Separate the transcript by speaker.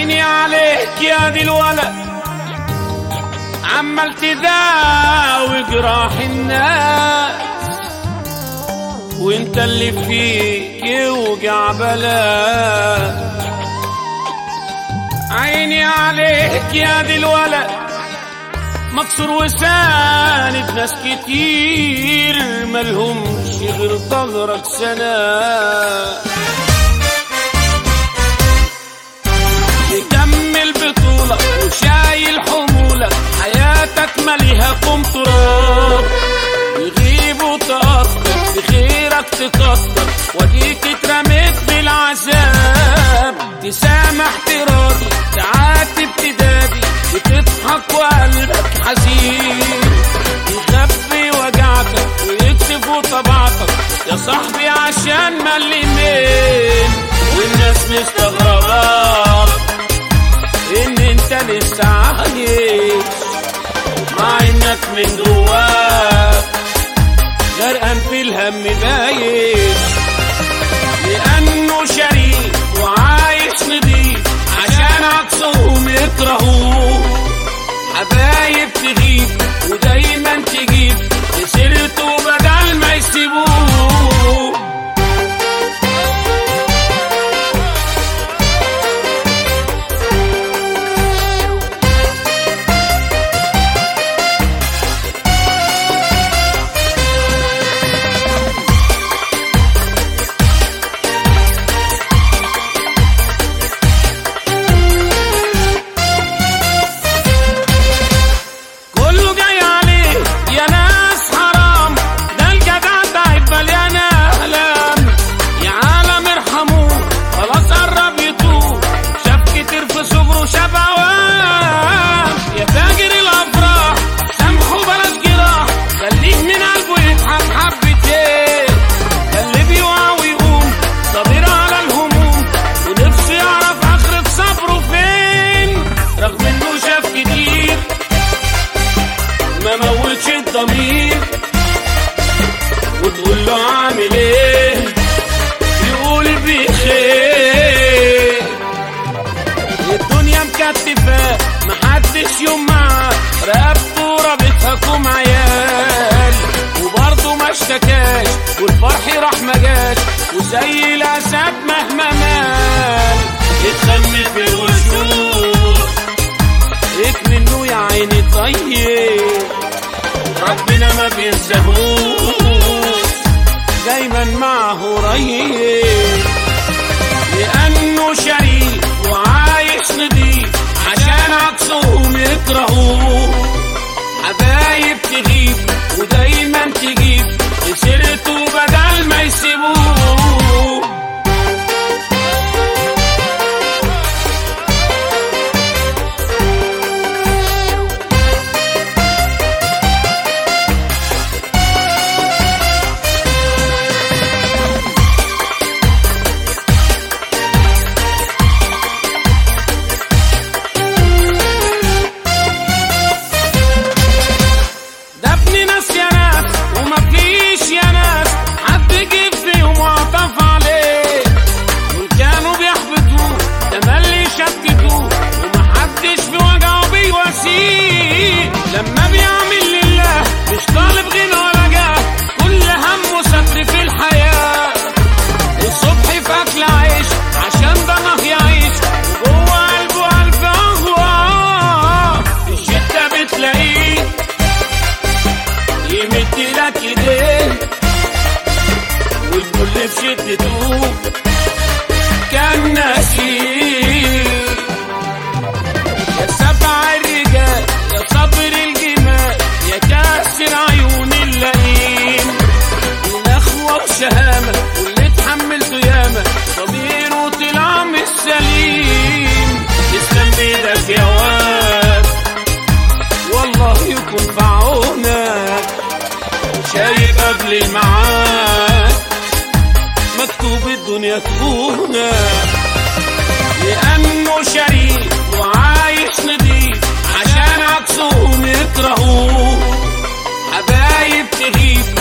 Speaker 1: عيني عليك يا دي الولد، عمال تداوي جراح الناس، وانت اللي فيك يوجع بلاك. عيني عليك يا دي الولد، مكسور وساند ناس كتير ملهمش غير ضهرك سنة. تكمل بطولة وشايل حمولة، حياتك ماليها قوم تراب، يغيب وتأثر بخيرك تكسر، وديك اترميت بالعذاب. تسامح تراضي تعاتب تدادي، بتضحك وقلبك حزين، يخبي وجعتك ويكشف طبعتك يا صاحبي عشان ملمين. والناس مستغربة ان انت لسه عايش، مع انك من جواك غرقان في الهم بايش، لانه شريك وعايش نضيف عشان عكسهم يكرهوه. حبايب تغيب ودايما تجيب لسيرته بدل ما يسيبوه. وتقول له عامل ايه يقول بخير. الدنيا مكتفة محدش يوم معاه، رقبته رابطهاكم عيال، وبرضه ما اشتكاش والفرح راح مجاش، وزي الاسد مهما مال اتخم في الوشوش. اكمنه يا عيني طيب ربنا ما بينساهوش، دايما معه ريب، لأنه شريك وعايش نضيف عشان عكسهم يكرهوه. حبايب تغيب ودايما تجيب لسيرته بدل ما يسيبوه. لما بيعمل لله مش طالب غنى ولا جاه، كل همه ستر في الحياة. الصبح فاكل عيش عشان ضناه يعيش، وجوه قلبه ألف أهواه. في الشدة بتلاقيه يمد لك ايديه، والكل في شدته كان ناسيه. يا سبع الرجال يا صبر الجمال يا كاسر عيون اللئيم، الأخوة وشهامة واللي اتحملته ياما ضميره طلع مش سليم. تسلم بيدك يا واد والله يكون في عونك، شايف قبل الميعاد مكتوب الدنيا تخونك، لأنه شريك وعايش نضيف عشان عكسهم يكرهوه. حبايب تغيب